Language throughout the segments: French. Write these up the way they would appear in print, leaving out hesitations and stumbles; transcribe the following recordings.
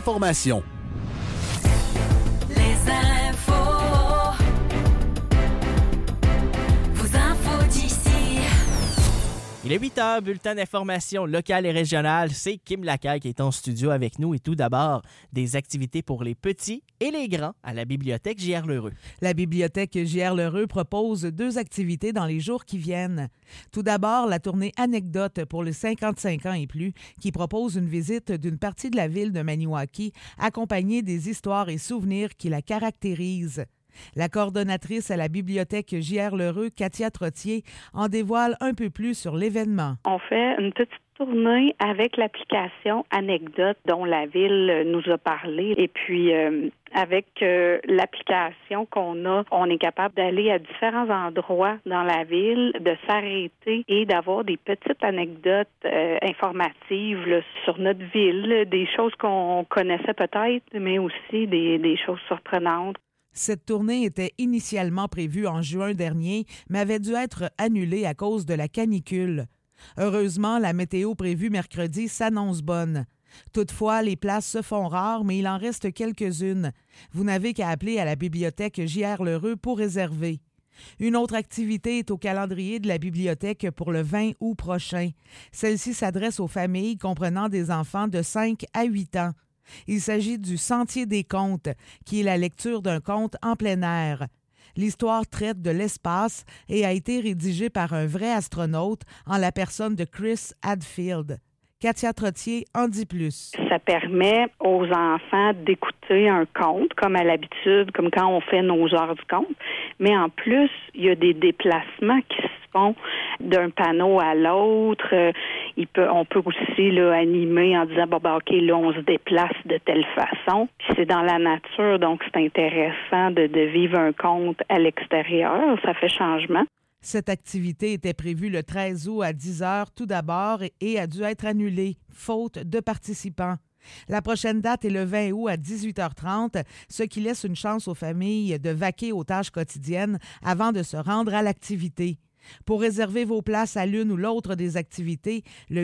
information. Les infos. Vos infos d'ici. Il est 8h, bulletin d'information locale et régionale. C'est Kim Lacaille qui est en studio avec nous. Et tout d'abord, des activités pour les petits et les grands à la bibliothèque J.R. Lheureux. La bibliothèque J.R. Lheureux propose 2 activités dans les jours qui viennent. Tout d'abord, la tournée Anecdotes pour les 55 ans et plus qui propose une visite d'une partie de la ville de Maniwaki accompagnée des histoires et souvenirs qui la caractérisent. La coordonnatrice à la bibliothèque J.R. Lheureux, Katia Trottier, en dévoile un peu plus sur l'événement. On fait une petite tournée avec l'application Anecdote dont la ville nous a parlé. Et puis, avec l'application qu'on a, on est capable d'aller à différents endroits dans la ville, de s'arrêter et d'avoir des petites anecdotes informatives là, sur notre ville, des choses qu'on connaissait peut-être, mais aussi des choses surprenantes. Cette tournée était initialement prévue en juin dernier, mais avait dû être annulée à cause de la canicule. Heureusement, la météo prévue mercredi s'annonce bonne. Toutefois, les places se font rares, mais il en reste quelques-unes. Vous n'avez qu'à appeler à la bibliothèque J.R. Lheureux pour réserver. Une autre activité est au calendrier de la bibliothèque pour le 20 août prochain. Celle-ci s'adresse aux familles comprenant des enfants de 5 à 8 ans. Il s'agit du Sentier des contes, qui est la lecture d'un conte en plein air. L'histoire traite de l'espace et a été rédigée par un vrai astronaute en la personne de Chris Hadfield. Katia Trottier en dit plus. Ça permet aux enfants d'écouter un conte, comme à l'habitude, comme quand on fait nos heures du conte. Mais en plus, il y a des déplacements qui se font d'un panneau à l'autre. On peut aussi là, animer en disant OK, là, on se déplace de telle façon. Puis c'est dans la nature, donc c'est intéressant de vivre un conte à l'extérieur. Ça fait changement. Cette activité était prévue le 13 août à 10h tout d'abord et a dû être annulée, faute de participants. La prochaine date est le 20 août à 18h30, ce qui laisse une chance aux familles de vaquer aux tâches quotidiennes avant de se rendre à l'activité. Pour réserver vos places à l'une ou l'autre des activités, le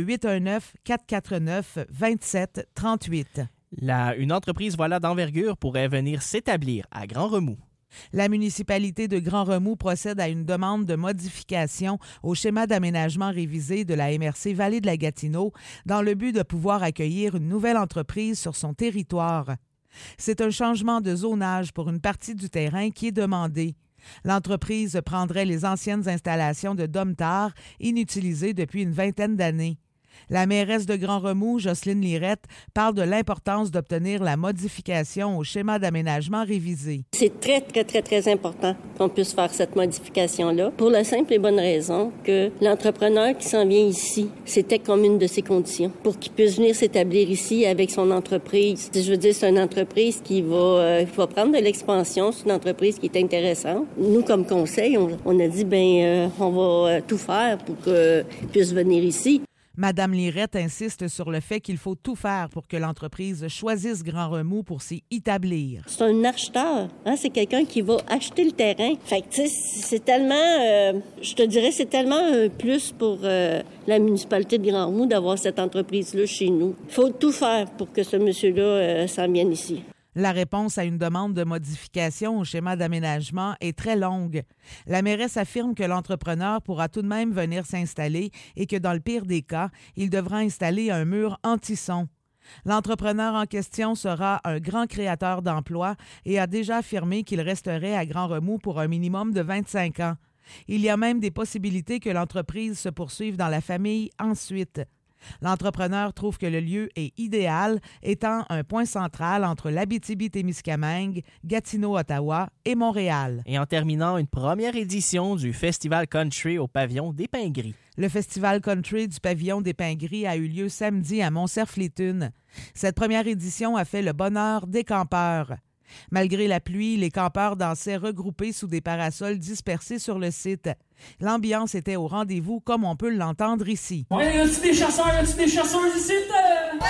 819-449-2738. Une entreprise d'envergure pourrait venir s'établir à Grand Remous. La municipalité de Grand Remous procède à une demande de modification au schéma d'aménagement révisé de la MRC Vallée de la Gatineau dans le but de pouvoir accueillir une nouvelle entreprise sur son territoire. C'est un changement de zonage pour une partie du terrain qui est demandé. L'entreprise prendrait les anciennes installations de Domtar, inutilisées depuis une vingtaine d'années. La mairesse de Grand Remous, Jocelyne Lirette, parle de l'importance d'obtenir la modification au schéma d'aménagement révisé. C'est très, très, très, très important qu'on puisse faire cette modification-là pour la simple et bonne raison que l'entrepreneur qui s'en vient ici, c'était comme une de ses conditions pour qu'il puisse venir s'établir ici avec son entreprise. Je veux dire, c'est une entreprise qui va prendre de l'expansion, c'est une entreprise qui est intéressante. Nous, comme conseil, on a dit, on va tout faire pour qu'il puisse venir ici. Madame Lirette insiste sur le fait qu'il faut tout faire pour que l'entreprise choisisse Grand Remous pour s'y établir. C'est un acheteur, c'est quelqu'un qui va acheter le terrain. Fait que, tu sais, c'est tellement, je te dirais, c'est tellement un plus pour la municipalité de Grand Remous d'avoir cette entreprise-là chez nous. Il faut tout faire pour que ce monsieur-là s'en vienne ici. La réponse à une demande de modification au schéma d'aménagement est très longue. La mairesse affirme que l'entrepreneur pourra tout de même venir s'installer et que dans le pire des cas, il devra installer un mur anti-son. L'entrepreneur en question sera un grand créateur d'emplois et a déjà affirmé qu'il resterait à Grand Remous pour un minimum de 25 ans. Il y a même des possibilités que l'entreprise se poursuive dans la famille ensuite. L'entrepreneur trouve que le lieu est idéal, étant un point central entre l'Abitibi-Témiscamingue, Gatineau-Ottawa et Montréal. Et en terminant, une première édition du Festival Country au pavillon des Pingris. Le Festival Country du pavillon des Pingris a eu lieu samedi à Montcerf-les-Tunes. Cette première édition a fait le bonheur des campeurs. Malgré la pluie, les campeurs dansaient regroupés sous des parasols dispersés sur le site. L'ambiance était au rendez-vous comme on peut l'entendre ici. Ouais, y a-tu des chasseurs? Y a-tu des chasseurs ici? Ouais!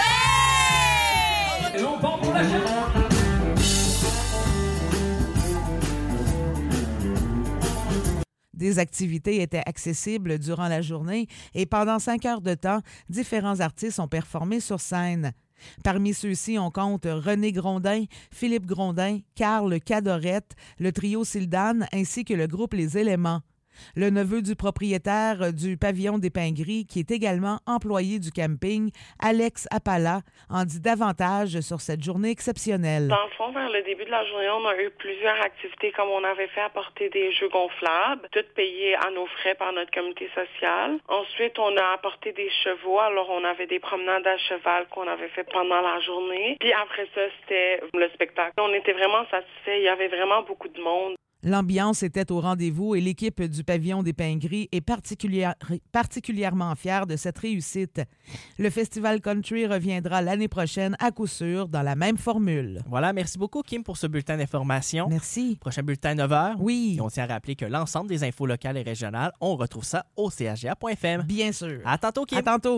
Et là, on part pour la chasse. Des activités étaient accessibles durant la journée et pendant 5 heures de temps, différents artistes ont performé sur scène. Parmi ceux-ci, on compte René Grondin, Philippe Grondin, Carl Cadorette, le trio Sildane ainsi que le groupe Les Éléments. Le neveu du propriétaire du pavillon des Pingris, qui est également employé du camping, Alex Appala, en dit davantage sur cette journée exceptionnelle. Dans le fond, vers le début de la journée, on a eu plusieurs activités comme on avait fait apporter des jeux gonflables, toutes payées à nos frais par notre comité social. Ensuite, on a apporté des chevaux, alors on avait des promenades à cheval qu'on avait fait pendant la journée. Puis après ça, c'était le spectacle. On était vraiment satisfaits, il y avait vraiment beaucoup de monde. L'ambiance était au rendez-vous et l'équipe du pavillon des Pingris est particulièrement fière de cette réussite. Le Festival Country reviendra l'année prochaine à coup sûr dans la même formule. Voilà, merci beaucoup Kim pour ce bulletin d'information. Merci. Prochain bulletin 9h. Oui. Et on tient à rappeler que l'ensemble des infos locales et régionales, on retrouve ça au chga.fm. Bien sûr. À tantôt Kim. À tantôt.